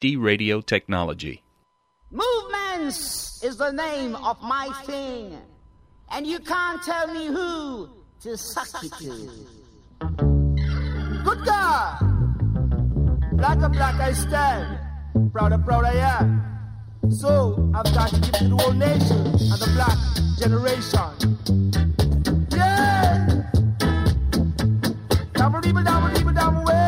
D Radio Technology. Movements is the name of my thing, and you can't tell me who to suck it to. Good God! Black and black I stand, proud I am. So I've got to give to the whole nation and the black generation. Yeah! Double way.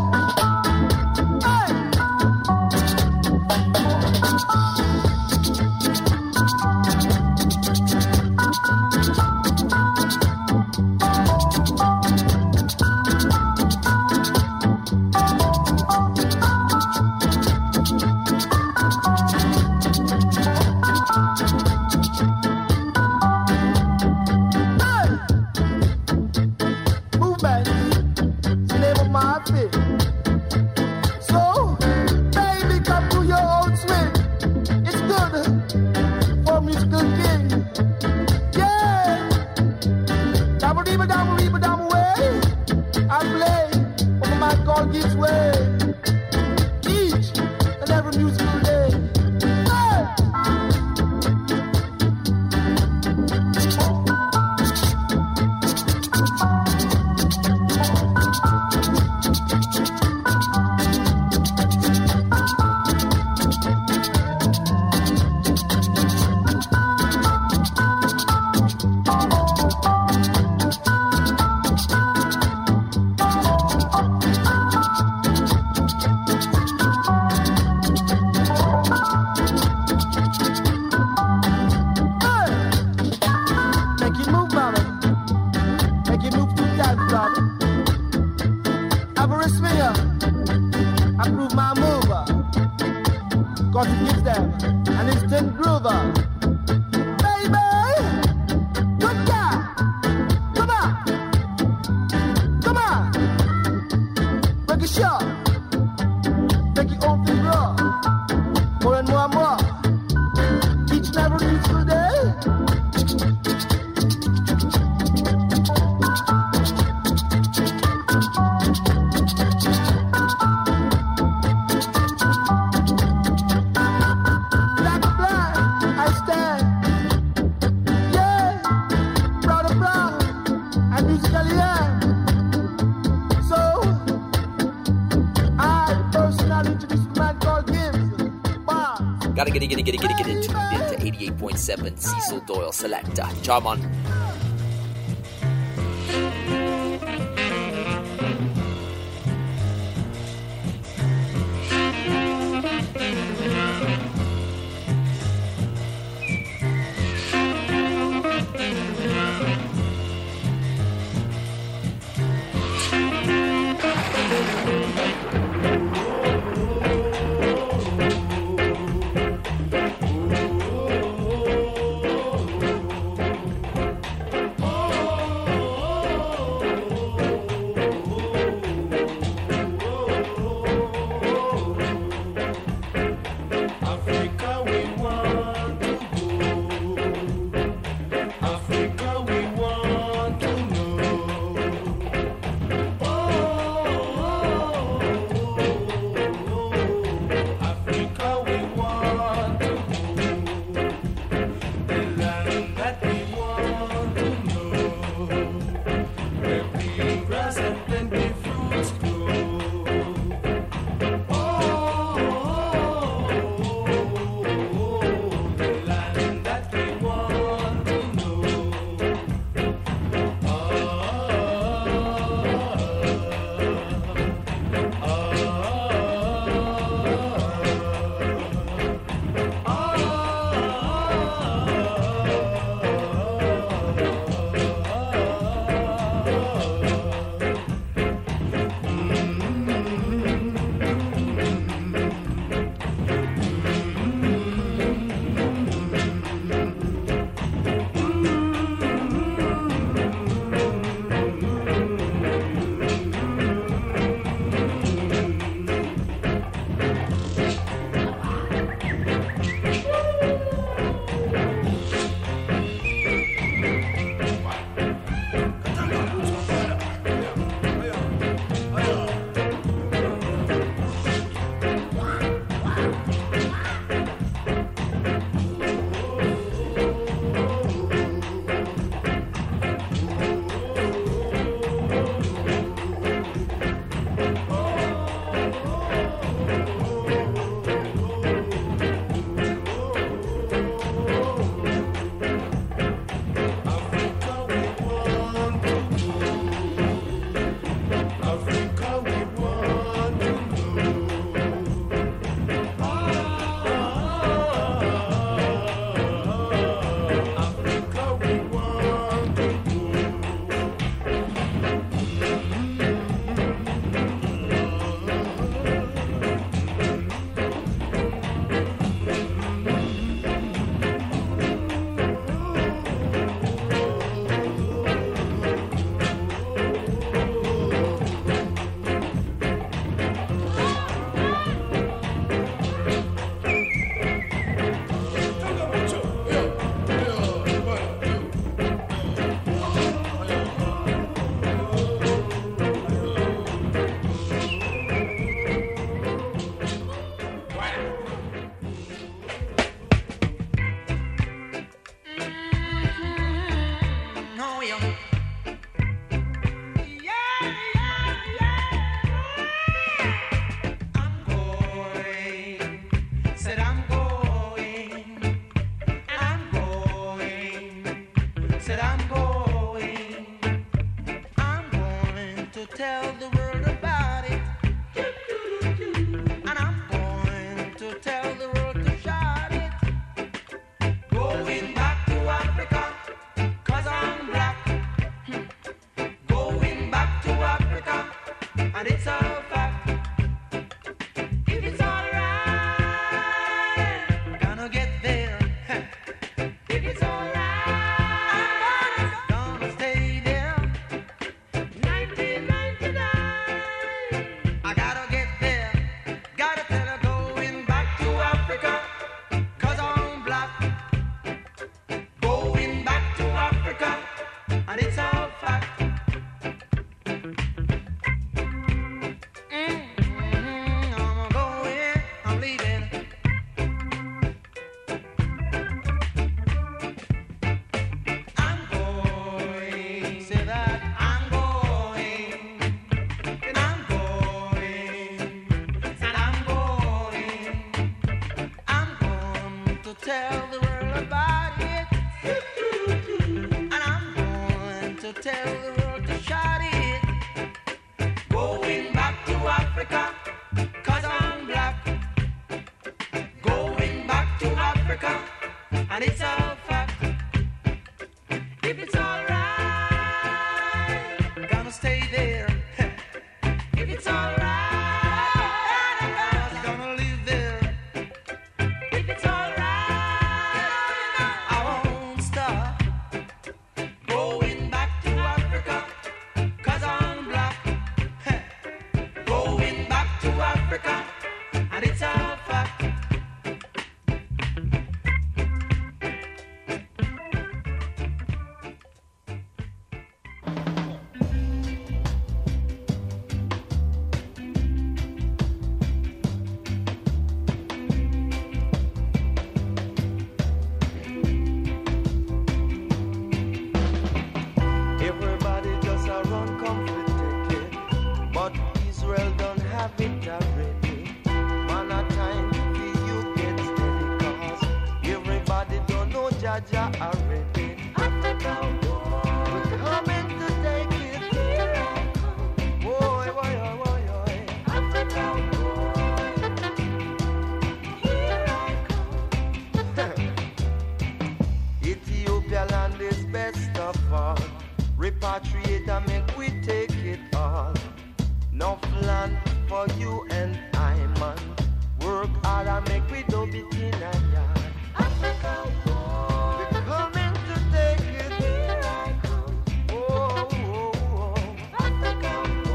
Get into 88.7 Cecil Doyle Selector. Come on. tell the world about it. And I'm going to tell the world to shout it. Going back to Africa, 'cause I'm black. Going back to Africa, and it's a fact. If it's alright, gonna stay there. If it's alright, I'm gonna live there. If it's alright, I won't stop. Going back to Africa, 'cause I'm black. Going back to Africa, and it's a fact. Everybody just a run comforted, but Israel don't have it already. Man, a time for you get steady, 'cause everybody don't know Jaja already. Africa, we're coming to take it. Here I come. Boy, boy, boy, boy. Africa, here I come. Ethiopia land is best of all. Repatriate and make we take it all. Enough land for you and I, man. Work hard and make we do it in a yard. Africa, we're coming to take it. Here I come. Oh, oh, oh. Africa,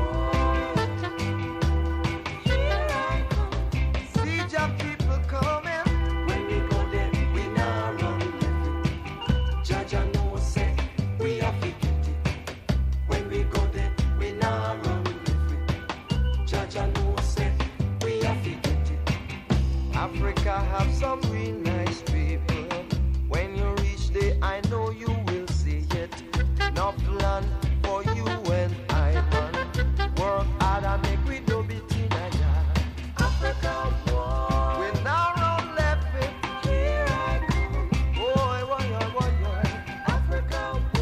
here I come. See your people coming. When we go there, we not run. Jaja know say we are fit. When we go there, we not run with it. Jaja know say we are fit. Africa have some real nice people. When you reach there, I know you will see it. Enough land for you and I, man. Work hard and make we do it in a yard. Africa, we now run left it. Here I come. Boy, boy, boy, boy. Africa,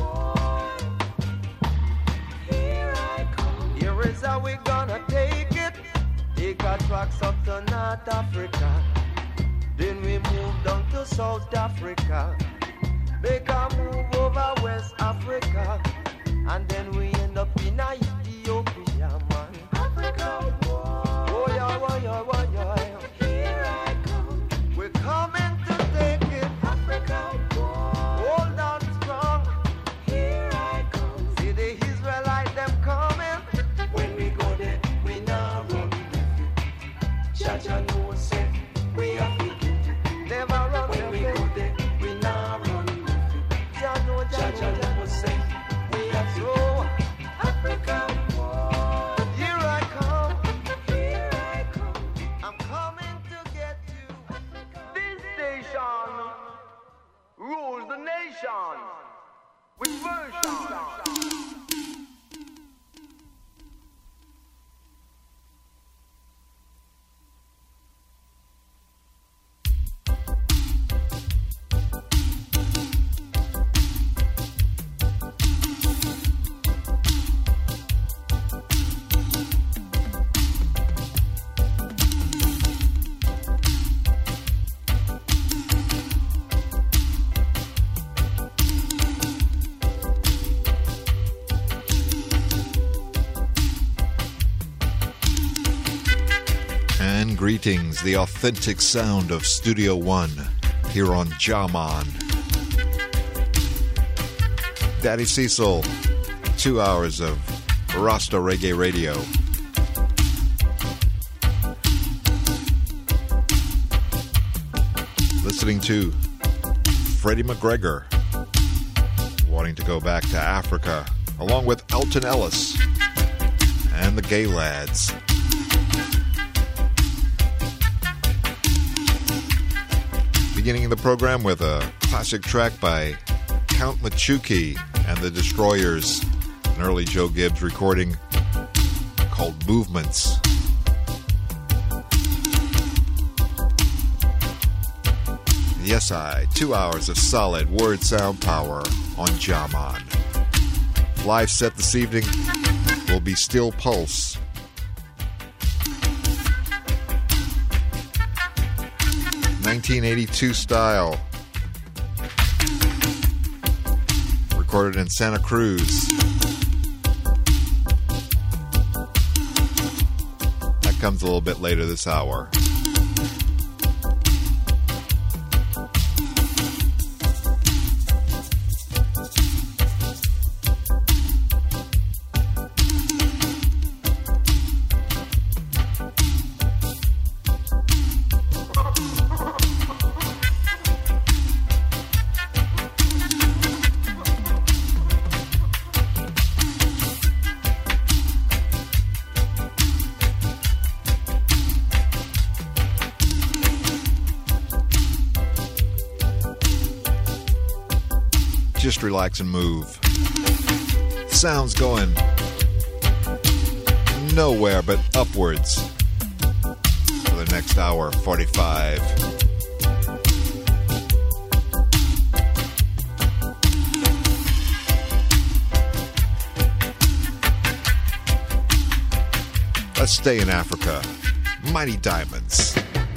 here I come. Here is how we gonna take it. Take our tracks up to North Africa. Then we move down to South Africa. Make a move over West Africa. And then we end up in Ethiopia, man. Africa, oh yeah, oh yeah, oh yeah. Here I come. We're coming to take it. Africa, hold on strong. Here I come. See the Israelite them coming. When we go there, we not run with it. Jaja know say we are fit. Never run when we go there, we not run with it. Jaja know say we are so. Africa, here I come. Here I come. I'm coming to get you. This station rules the nation with version. Greetings, the authentic sound of Studio One here on Jaman. Daddy Cecil, 2 hours of Rasta Reggae Radio. Listening to Freddie McGregor, wanting to go back to Africa, along with Elton Ellis and the Gay Lads. Beginning the program with a classic track by Count Machuki and the Destroyers, an early Joe Gibbs recording called Movements. Yes, 2 hours of solid word sound power on Jaman. Live set this evening will be Steel Pulse. ...1982 style. Recorded in Santa Cruz. That comes a little bit later this hour. Just relax and move. Sounds going nowhere but upwards for the next hour 45. Let's stay in Africa. Mighty Diamonds.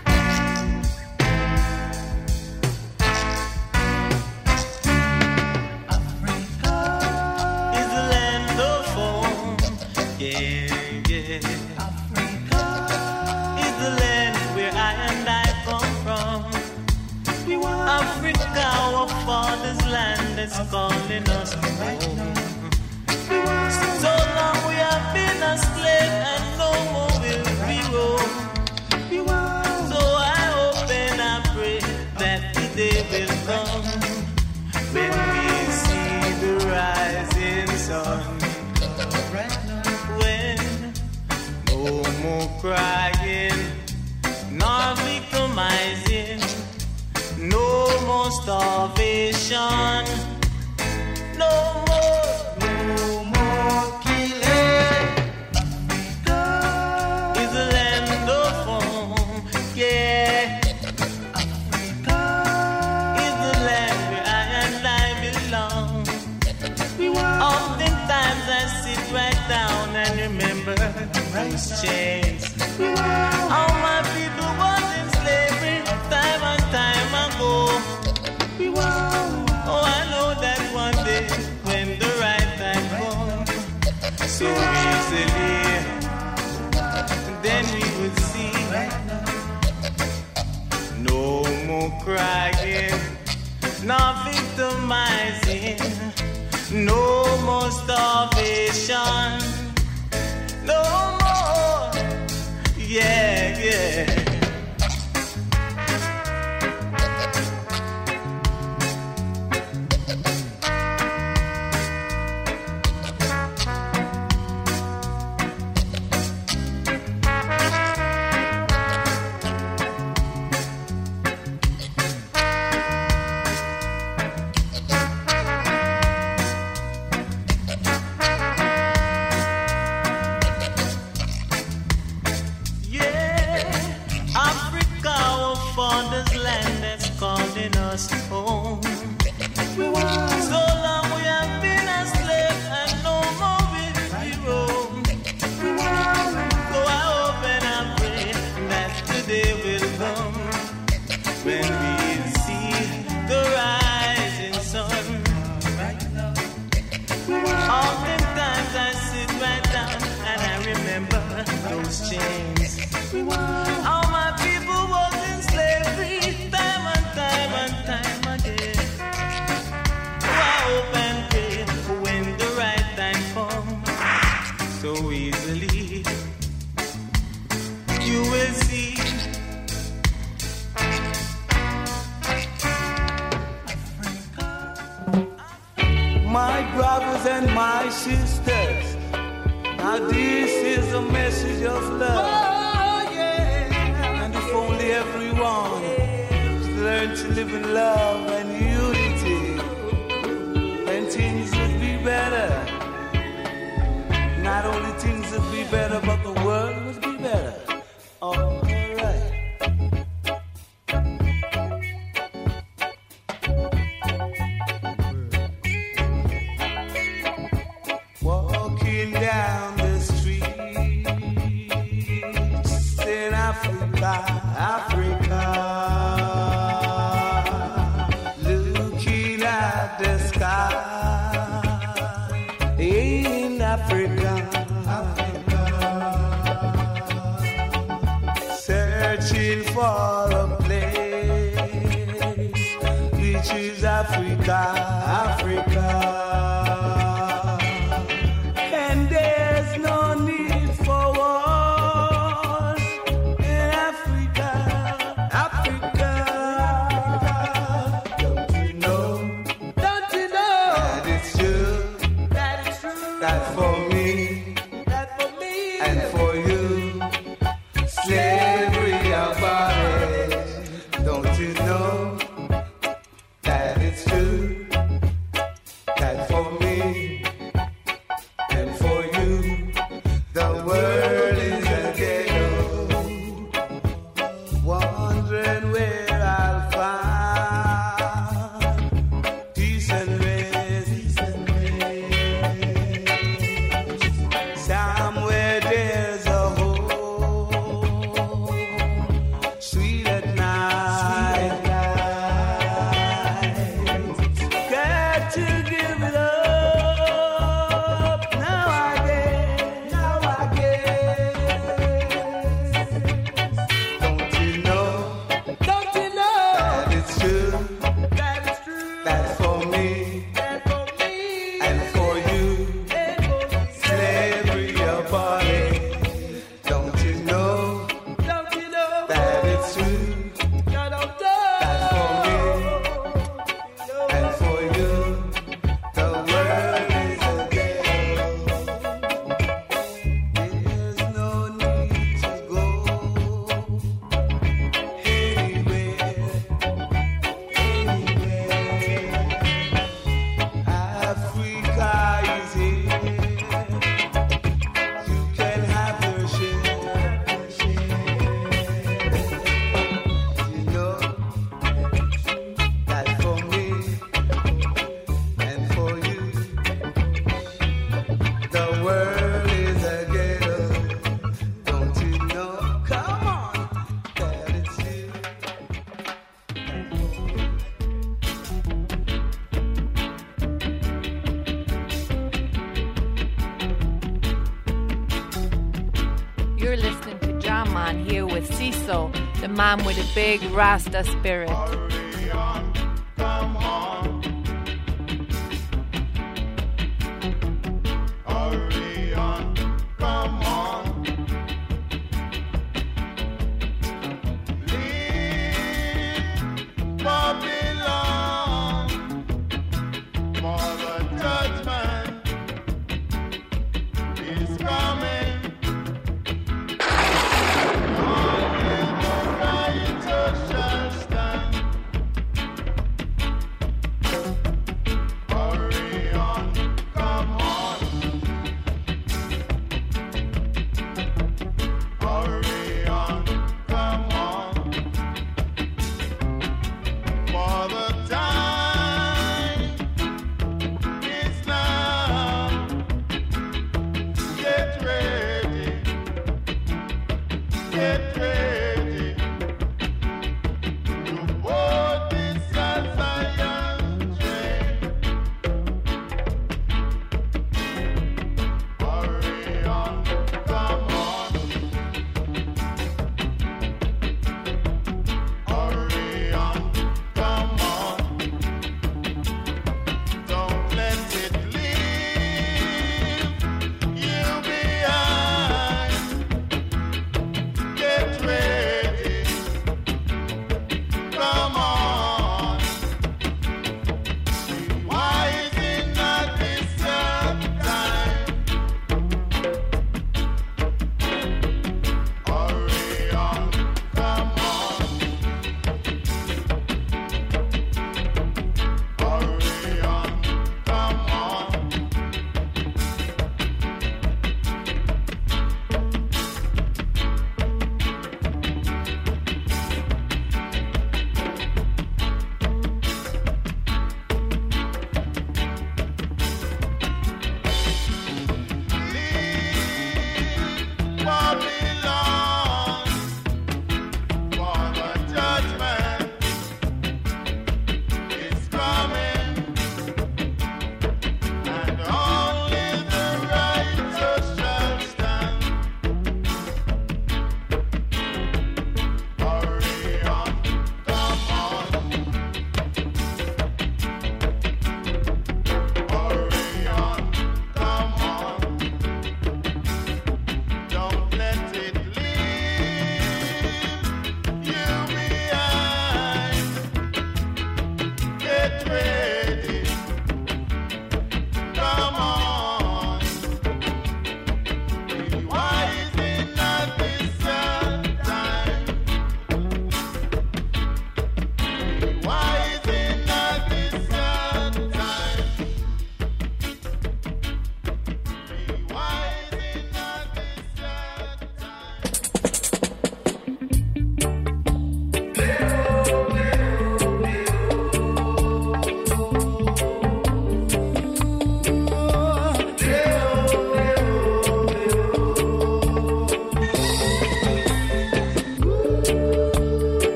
Calling us home. So long we have been a slave and no more will we roam. So I hope and I pray that the day will come when we see the rising sun. When no more crying, nor victimizing, no more starvation. No more killing. Africa is a land of home. Yeah, Africa is the land where I and I belong. Oftentimes I sit right down and remember those chains. All my people was in slavery time and time ago. Oh, I know that one day when the right time comes, so easily, then we will see no more crying, no victimizing, no more starvation, no more, yeah, yeah. Home. So long we have been a slave and no more will we roam. So I hope and I pray that today will come when we see the rising sun. Oftentimes I sit right down and I remember those chains. All my people was in slavery time and time and time again. So I hope and pray when the right time comes, so easily you will see. My brothers and my sisters, now this is a message of love. Oh, yeah. And if only everyone learn to live in love and unity, then things would be better. Not only things would be better, but the world would be better. All right. for a place which is Africa, Africa. And there's no need for war in Africa, Africa. Don't you know that it's true, that for me and for you, slavery abolished. Don't you know that it's true, that for me and for you, the world is a ghetto, wondering where I'll find peace and rest, somewhere there's a home, sweet at night. Got to give it up. Now I guess. Don't you know that it's true, that for me and for you, slavery abolished. Don't you know that it's true, that for me and for you, the world is a ghetto. There's no need to go anywhere. Africa is here. You can have your share. You know that for me and for you, the world is a ghetto. Don't you know? Come on, that it's you. You're listening to John Man here with Cecil, the man with a big Rasta spirit.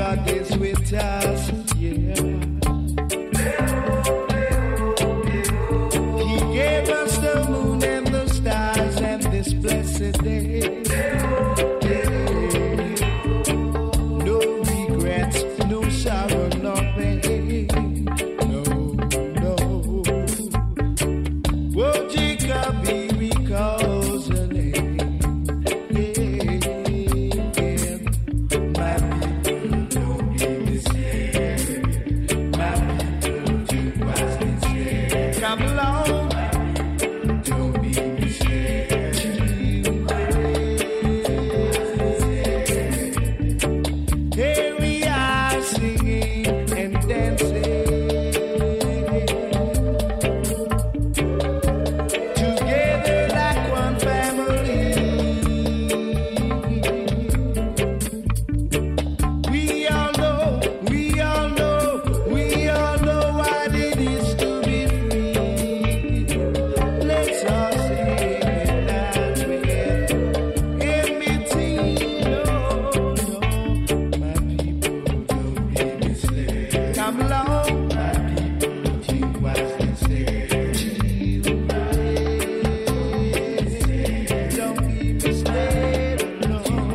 God is with us, yeah. He gave us the moon and the stars and this blessed day. No regrets, no sorrow, no pain. No, no. Oh, Jacob, he recalls the name. Come along, don't be mistaken. Here we are singing and dancing together like one family. We all know what it is to be free. Let's all sing and dance with enmity. No, my people, don't be misled. Come along, my people, think wisely, say. Don't be misled, no.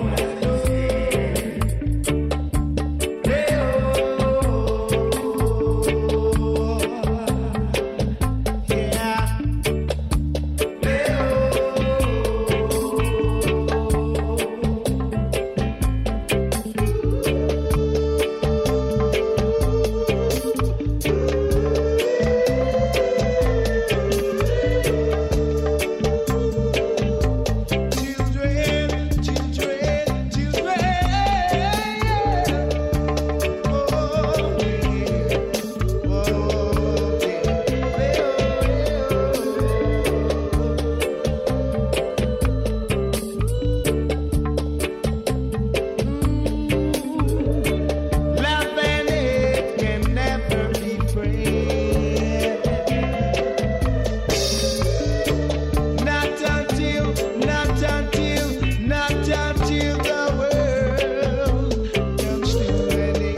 Love and hate can never be friends. Not until the world comes to an end.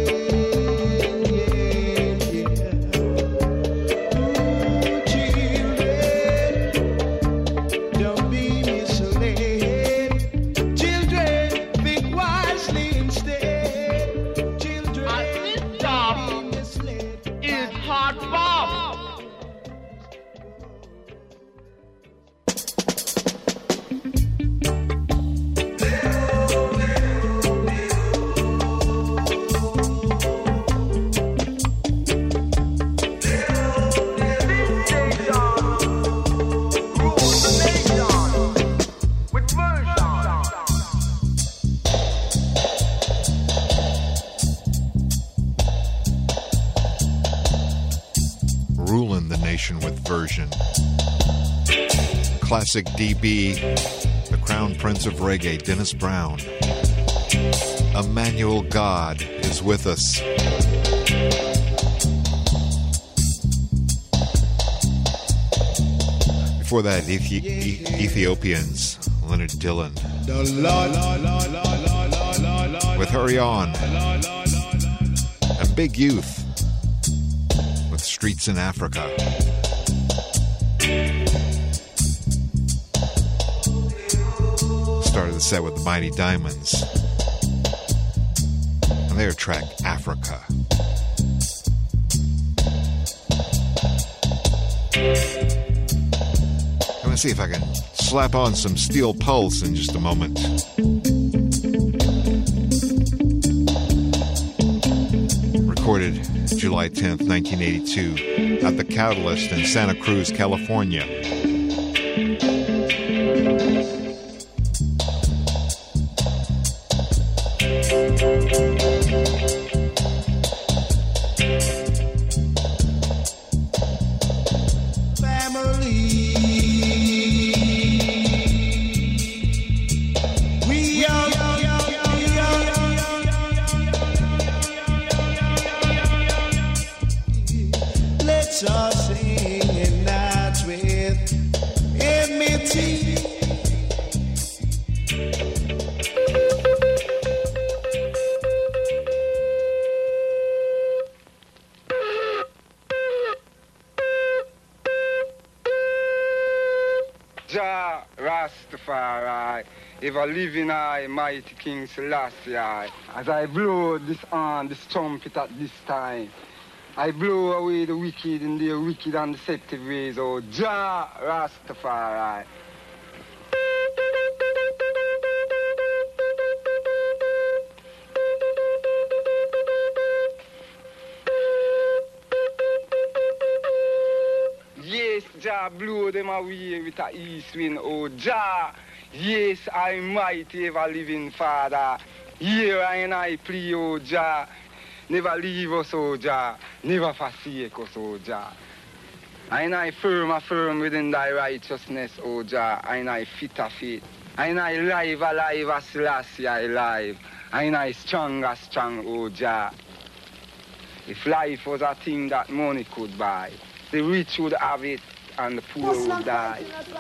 Ooh, children, don't be misled. Children, think wisely instead. Children, don't be misled. Is Hot Bob. Ruling the nation with version. Classic DB, the Crown Prince of Reggae, Dennis Brown. Emmanuel, God is with us. Before that, Ethiopians, Leonard Dillon. With Hurry On. And Big Youth with Streets in Africa. Started the set with the Mighty Diamonds and their track Africa. I'm going to see if I can slap on some Steel Pulse in just a moment. Recorded July 10th, 1982 at the Catalyst in Santa Cruz, California. Jah Rastafari, ever living I, mighty King Selassie. As I blow this trumpet at this time, I blow away the wicked in their wicked and deceptive ways. Oh, Jah Rastafari. Yes, Jah blow them away with a east wind. Oh, Jah, yes, Almighty ever-living Father. Here I plead, oh, Jah. Never leave us, oh, Jah. Never forsake us, oh, Jah. I firm within thy righteousness, oh, Jah. I fit of it. I alive as Selassie alive. I strong, oh, Jah. If life was a thing that money could buy, the rich would have it and the poor would die.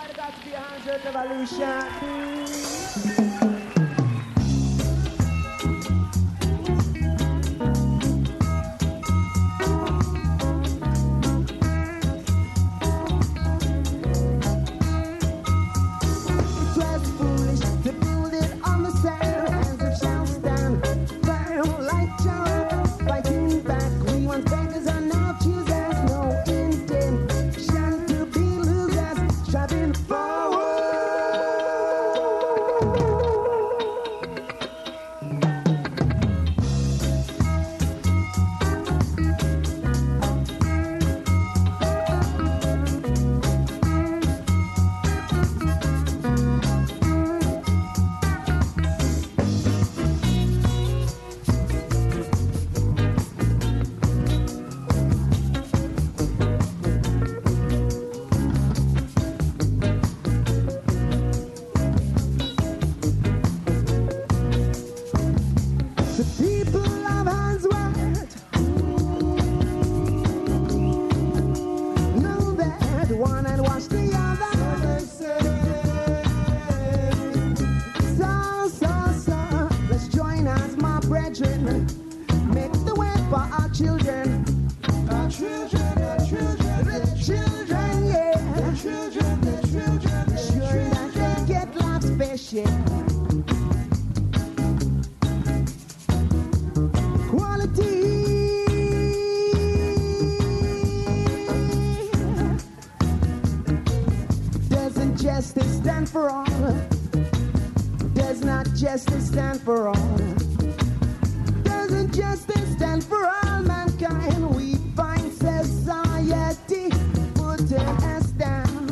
Justice stand for all? Does not justice stand for all? Doesn't justice stand for all mankind? We find society putting us down.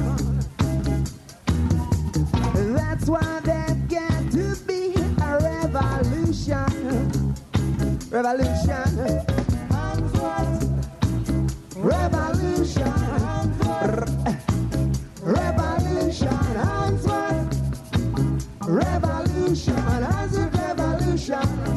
That's why there's got to be a revolution. Revolution. Revolution. Revolution, hands up. Revolution, hands up, revolution.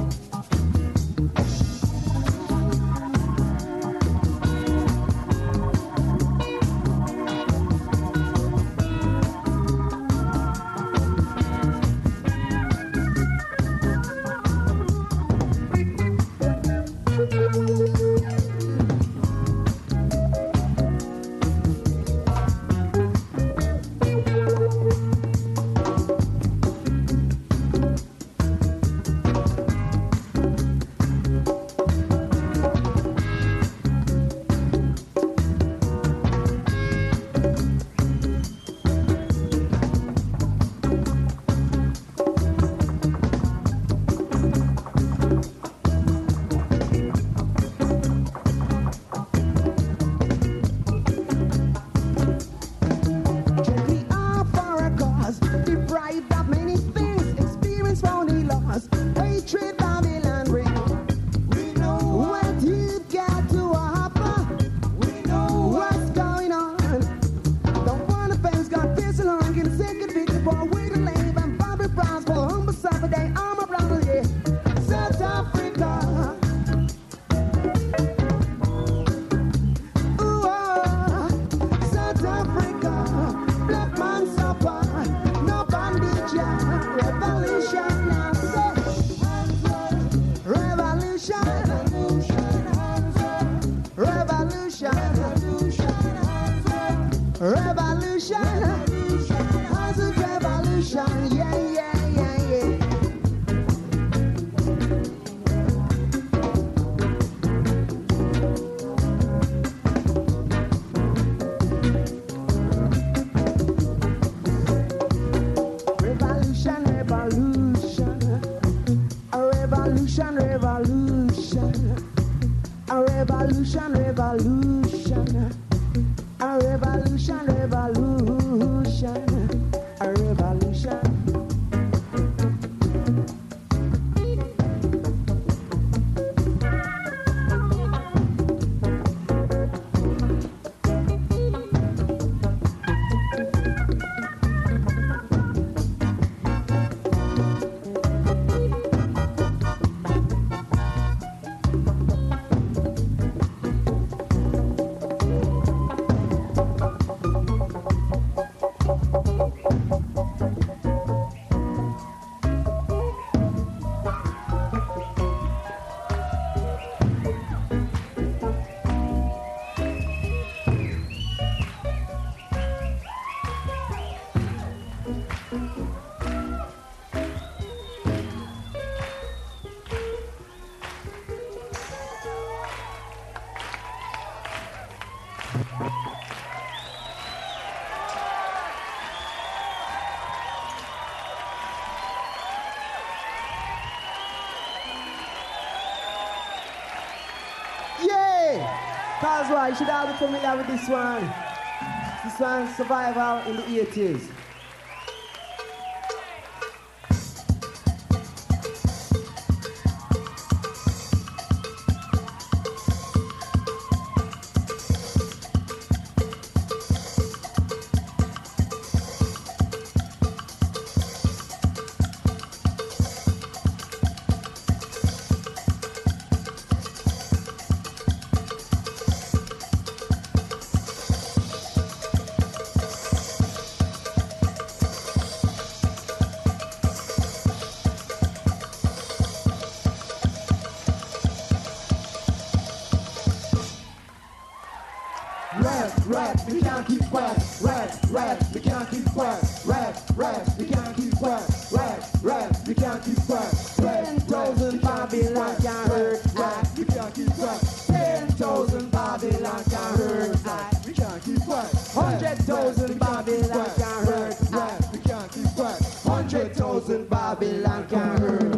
Revolution. revolution. A revolution, revolution. A revolution, revolution. A revolution. That's why you should all be familiar with this one. This one, Survival in the 80s. Rap, we can't keep quiet. Rap, we can't keep quiet. Rap, we can't keep quiet. Rap, we can't keep quiet. 10,000 Babylon can hurt. We can't keep quiet. 10,000 Babylon can hurt. We can't keep quiet. 100,000 Babylon can hurt. We can't keep quiet. 100,000 Babylon can hurt.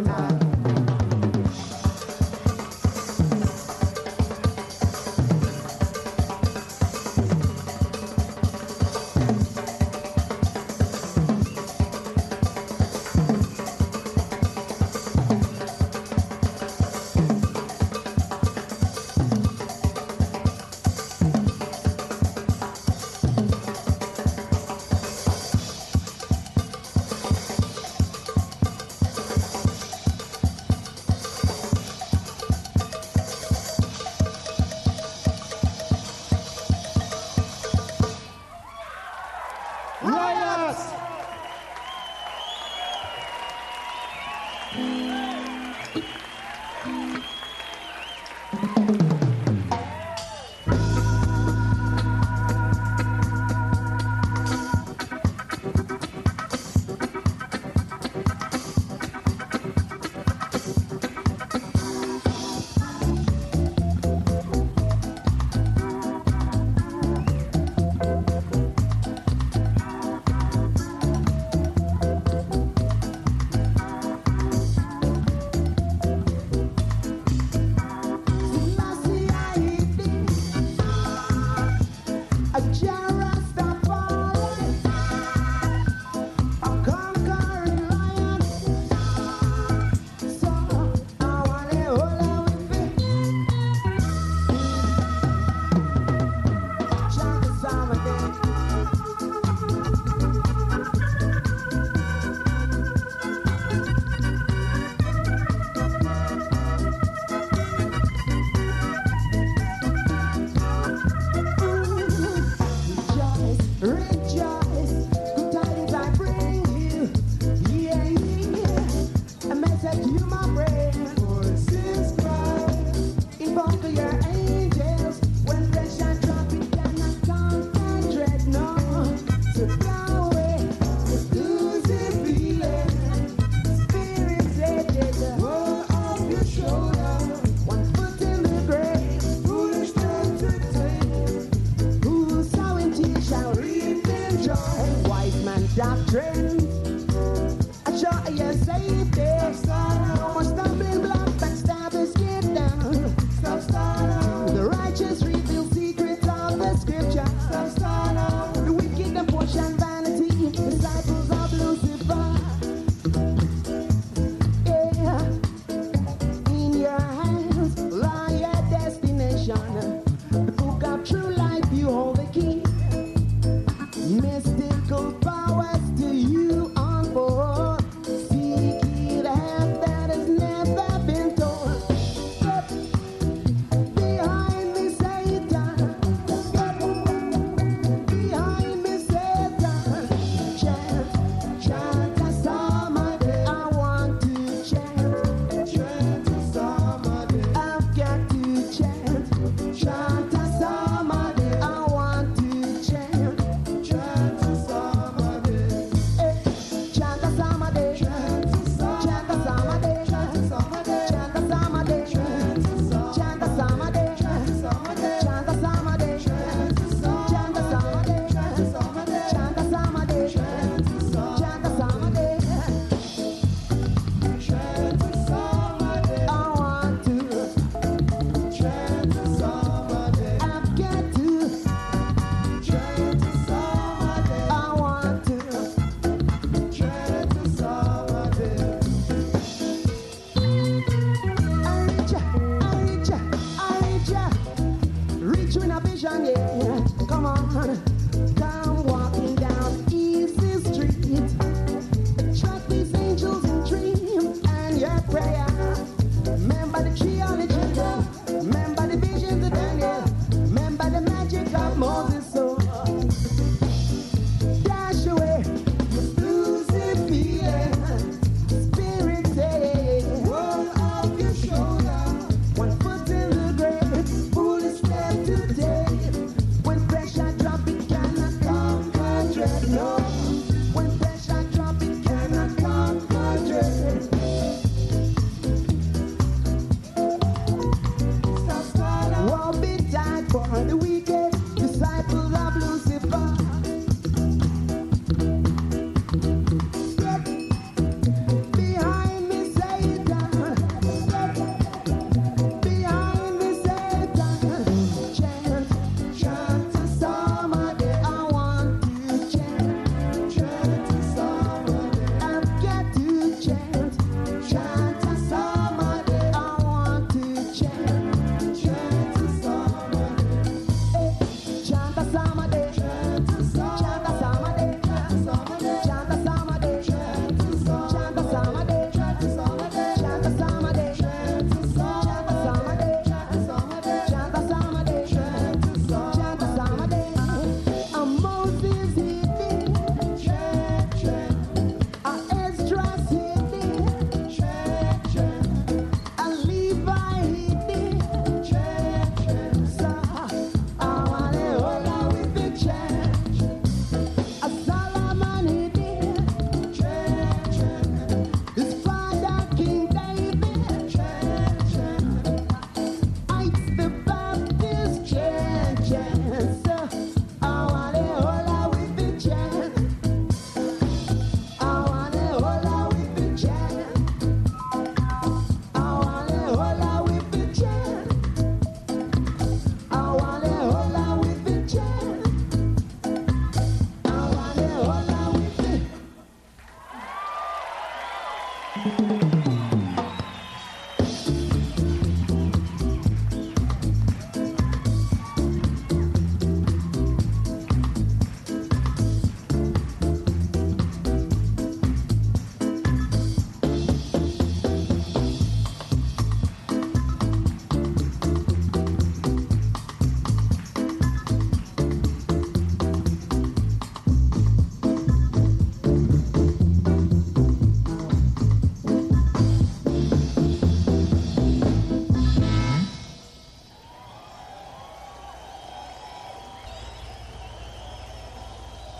Safety, no more stumbling block, backstab the skin.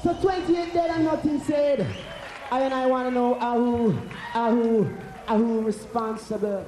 So 28 dead and nothing said. I want to know who responsible.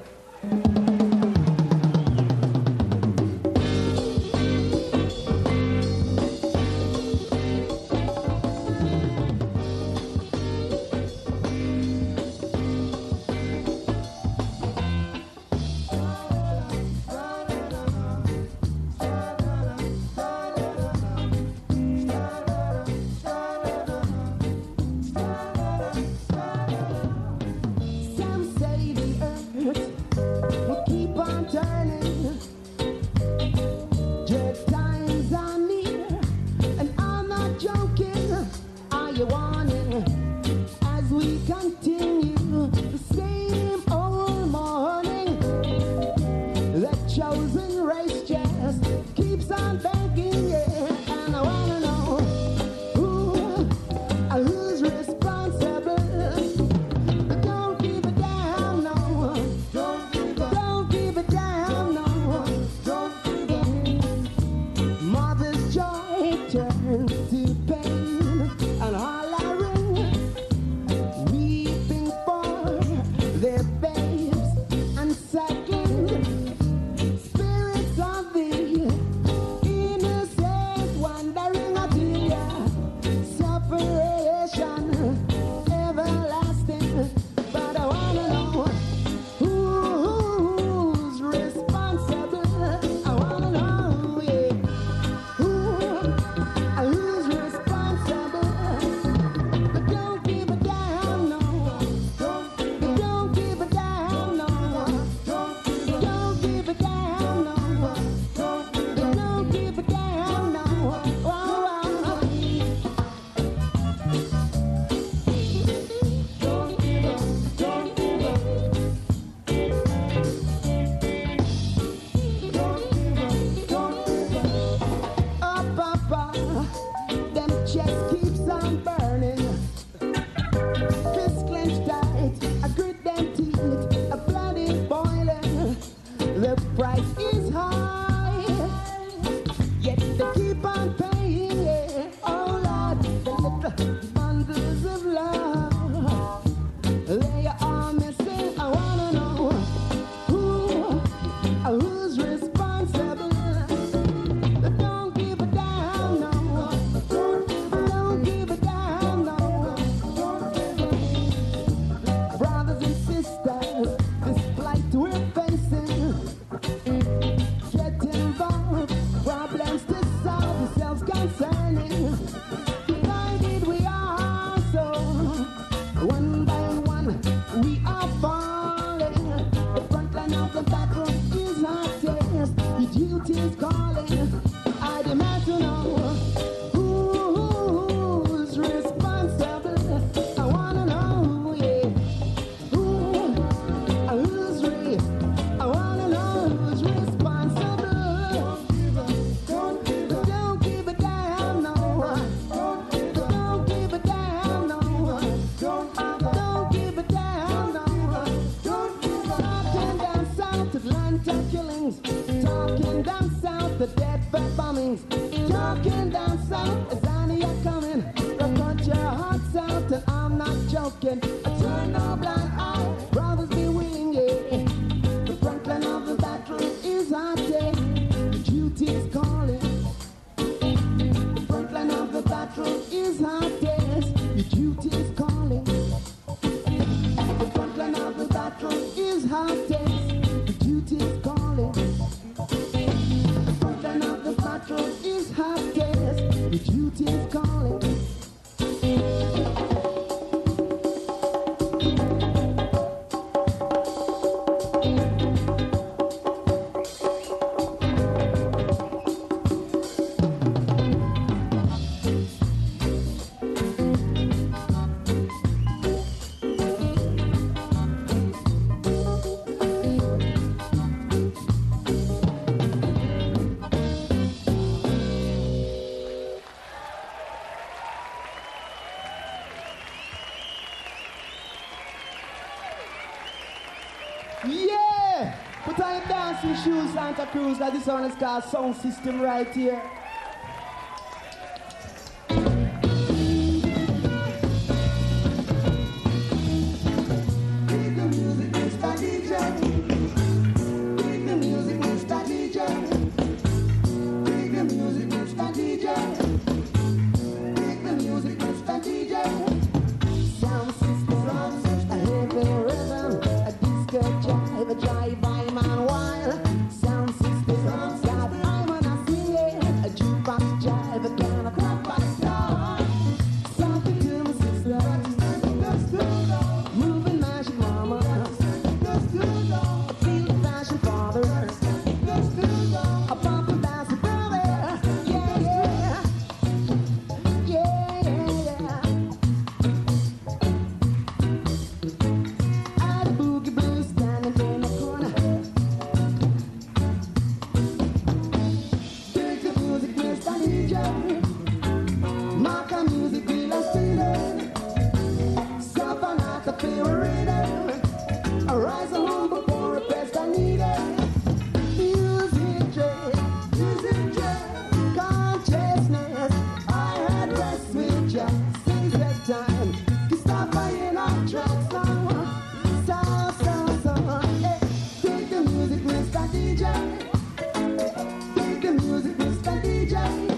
Yeah! Put on your dancing shoes, Santa Cruz, like this one is called Sound System right here. Take the music, Mr. DJ.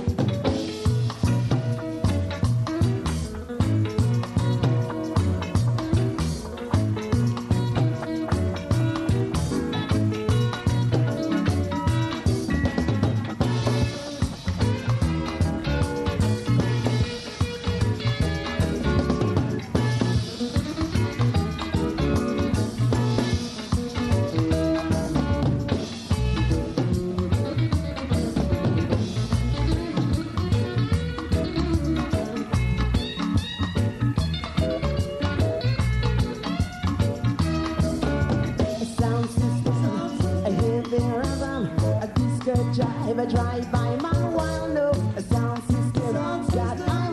Jive, I drive by my wild no a sound system that I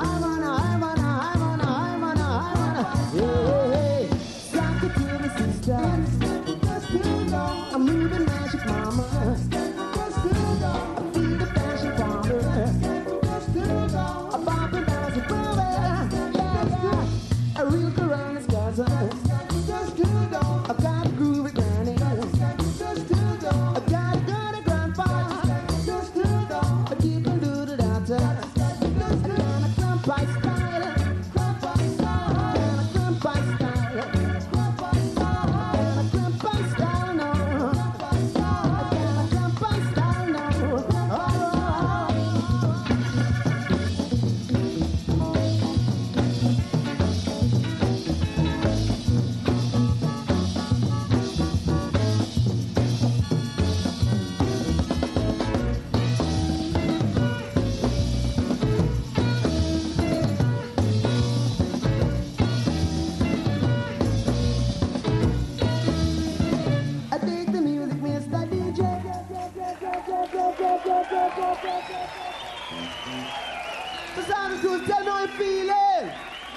wanna hey, stop it to the sister. I'm moving magic mama. I feel the passion father. I'm bopping down the brother. Yeah. A real Corona's cousin. I've got a groove at granny. I've got a gun at grandpa. I keep on doing the doctor. I got a crump by style. Crump by style. I got a crump by style. Crump by style. I got a crump by style now. Crump by style. I got a crump by style now. I dig the music, Mr. DJ. The sound is good. Tell me how you feeling.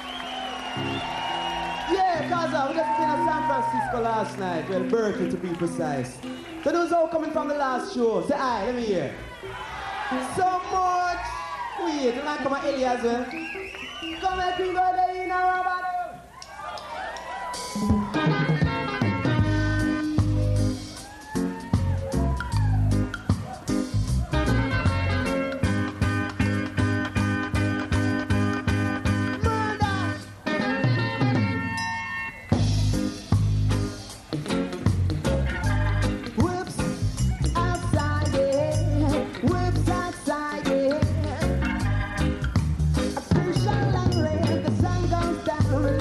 Yeah, cause we just been in San Francisco last night. Well, Berkeley to be precise. So those all coming from the last show. Say aye, let me hear. So much. Wait, you like come on Ellie as well? Come and bring out the inner robot. Whips outside, yeah. Whips outside, yeah. A crucial language, the sun goes down.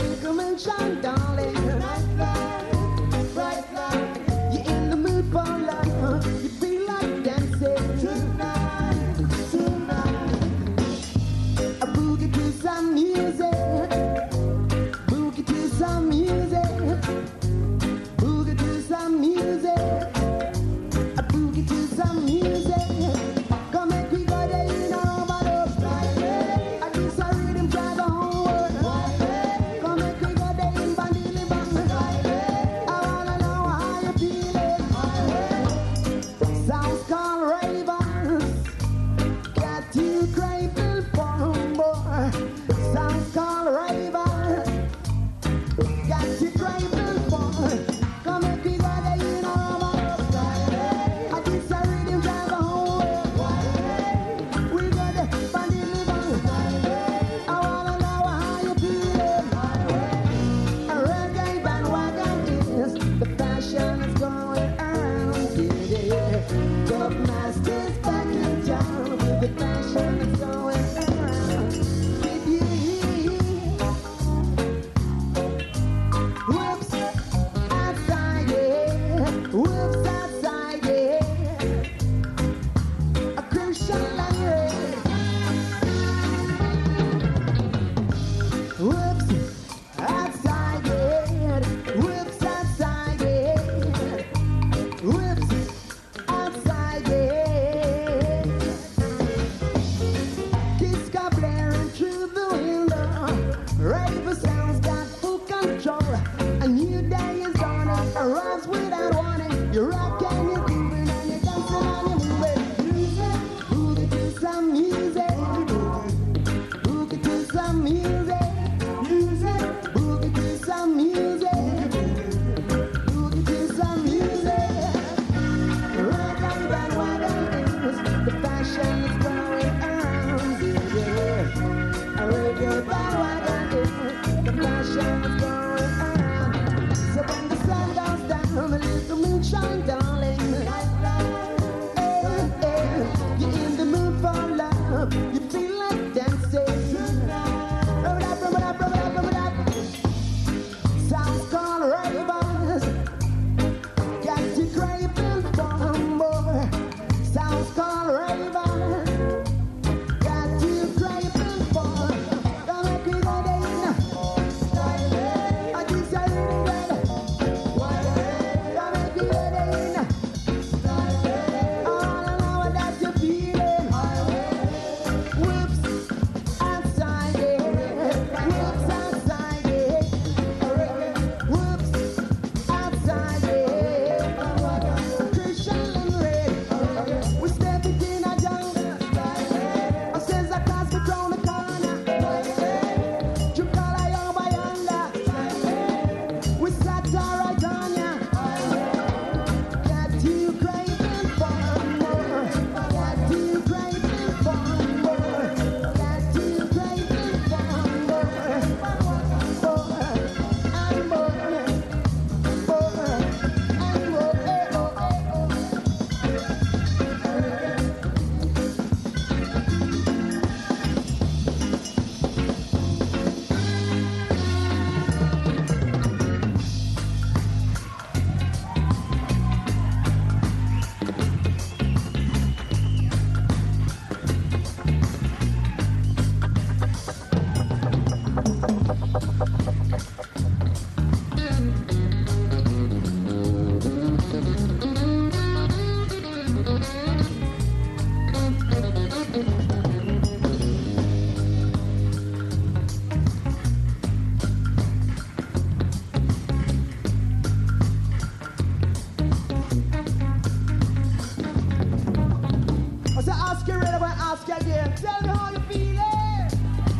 ask you right, I'm gonna ask you again. Tell me how you feeling.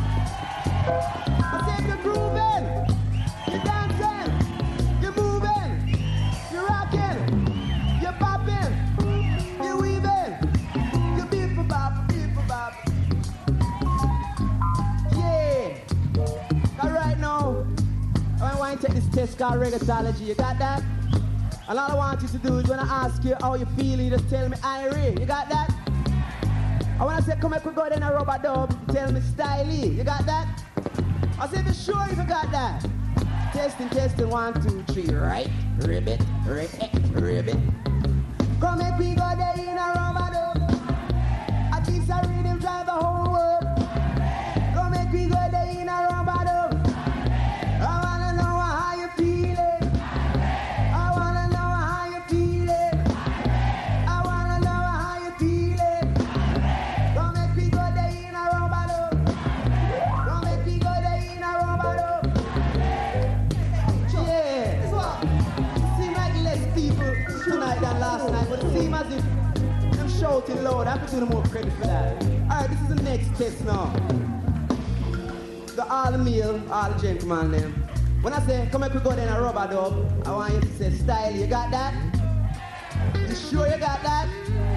I said you're grooving, you're dancing, you're moving, you're rocking, you're popping, you're weaving, you're beep-a-bop, beep-a-bop. Yeah. All right now, I want to take this test called reggaetology. You got that? And all I want you to do is when I ask you how you feel, you just tell me Irie. You got that? I want to say, come here, we go then a rubber dub. Tell me Styley. You got that? I said, be sure if you got that. Testing, 1, 2, 3, right? Ribbit. Come here, we go there in a rubber dub. I think I read him drive the whole world. Come here, we go there in a rubber dub. I want to know how you feeling. I want to know how you feeling. I want to know how you feeling. Come here, we go there in a rubber dub. Come here, we go there in a rubber dub. Yeah. It's what? It seems like less people tonight than last night, but it seems as if them shouting loud. I have to do them more credit for that. Alright, this is the next test now. All the male, all the gentlemen them. When I say, come here, we go there in a rubber dub, I want you to say, Style, you got that? You sure you got that?